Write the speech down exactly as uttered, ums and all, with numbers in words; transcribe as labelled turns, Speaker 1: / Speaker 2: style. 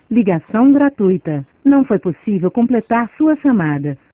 Speaker 1: Ligação gratuita. Não foi possível completar sua chamada.